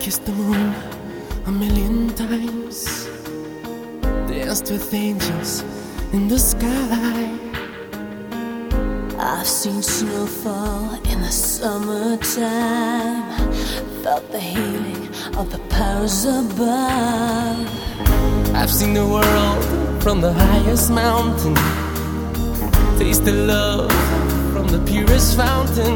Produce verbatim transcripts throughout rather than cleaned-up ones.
kissed the moon a million times, danced with angels in the sky. I've seen snow fall in the summertime, felt the healing of the powers above. I've seen the world from the highest mountain, tasted love from the purest fountain.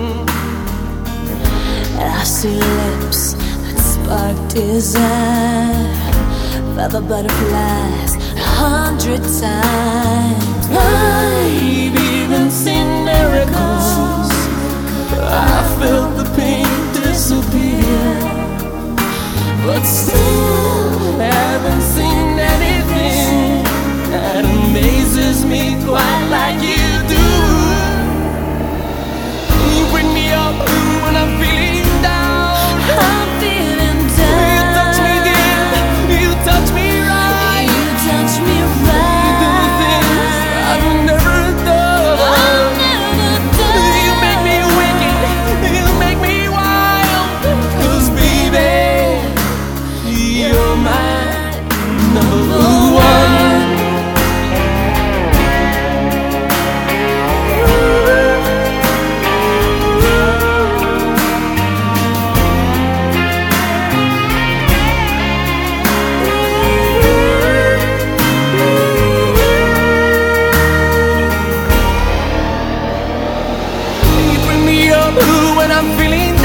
And I've seen lips that spark desire, felt the butterflies a hundred times. I've even seen miracles, I felt the pain disappear, but still haven't seen anything that amazes me quite like you do. You bring me up when I'm feeling down. I'm feeling down. You touch me again, you touch me right. You touch me right. You do things I've never done. I've never done. You make me wicked, you make me wild. 'Cause baby, you're my number one. When I'm feeling